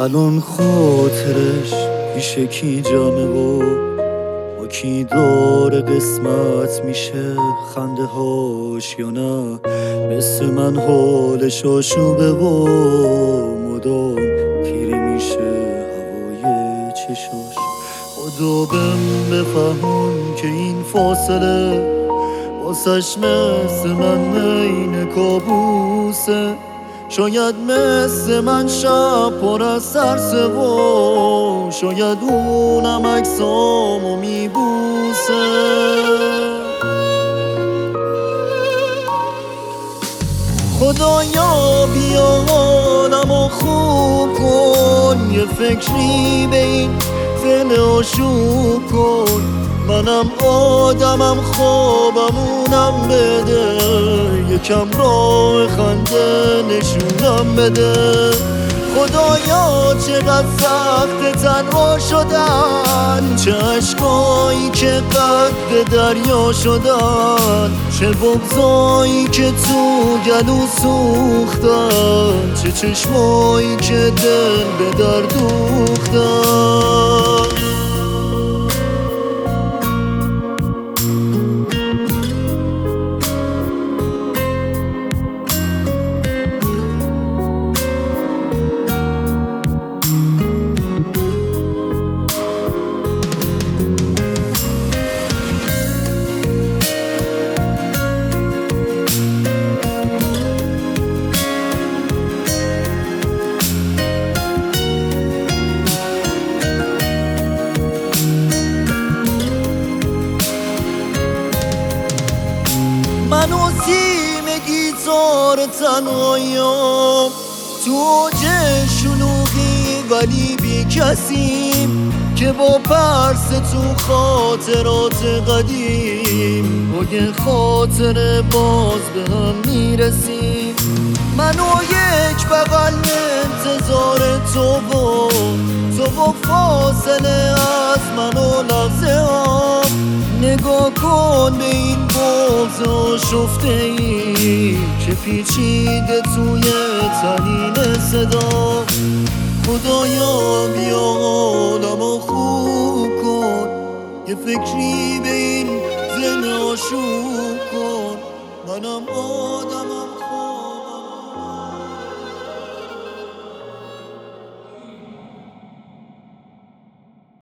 الان خاطرش پیش کی جمعه و با کی داره قسمت میشه خنده هاش یا نه مثل من حالش آشوبه و مدام پیری میشه هوای چشاش. خدا بهم بفهمون که این فاصله واسش مثل من عین کابوسه، شاید مثل من شب پر از ترسه و شاید اونم عکسامو میبوسه. خدایا بیا حالمو خوب کن، یه فکری به این دل آشوب کن. منم آدمم خوابمونم بده، یکم راه خنده نشونم بده. خدایا چقدر سخت تنها شدن، چه عشقایی که قد دریا شدن، چه بغضایی که تو گلو سوختن، چه چشمایی که دل به در دوختن. من و تیم گیتار تنهاییم تو اوج شلوغی ولی بی کسیم، که با پرس تو خاطرات قدیم با یه خاطر باز به هم میرسیم. من و یک بغل انتظار تو و فاصله از من و لحظه ها. نگاه کن به این بغض آشفته ای که پیچیده توی طنین صدا. خدایا بیا حالمو خوب کن، یه فکری به این ذهن آشوب کن. منم آدمم خواب